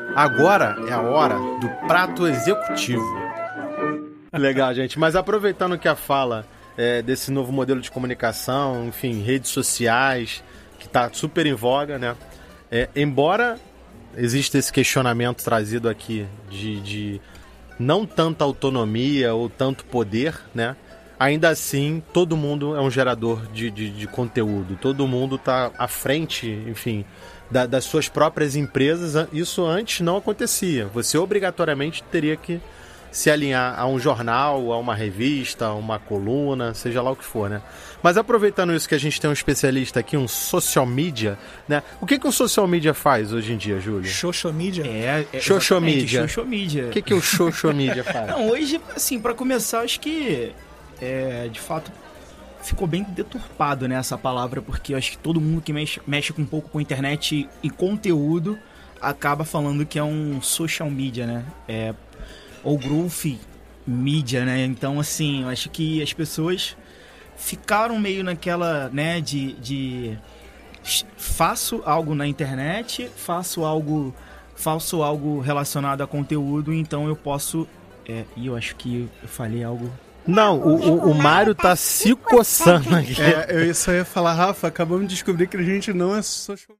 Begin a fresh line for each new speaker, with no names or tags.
Agora é a hora do prato executivo. Legal, gente. Mas aproveitando que a fala desse novo modelo de comunicação, enfim, redes sociais, que está super em voga, né? Embora exista esse questionamento trazido aqui de não tanta autonomia ou tanto poder, né? Ainda assim, todo mundo é um gerador de conteúdo. Todo mundo está à frente, enfim, das suas próprias empresas. Isso antes não acontecia. Você obrigatoriamente teria que se alinhar a um jornal, a uma revista, a uma coluna, seja lá o que for, né? Mas aproveitando isso que a gente tem um especialista aqui, um social media, né? O que o social media faz hoje em dia, Júlio?
Social media?
Social media.
Social media.
O que o social media faz?
Não, hoje, assim, pra começar, acho que, de fato, ficou bem deturpado, né, essa palavra, porque eu acho que todo mundo que mexe um pouco com internet e conteúdo acaba falando que é um social media, né? Ou growth media, né? Então, assim, eu acho que as pessoas ficaram meio naquela, né, de faço algo na internet, faço algo relacionado a conteúdo, então eu posso... E eu acho que eu falei algo...
Não, o Mário tá se coçando aqui.
Eu só ia falar, Rafa, acabamos de descobrir que a gente não é social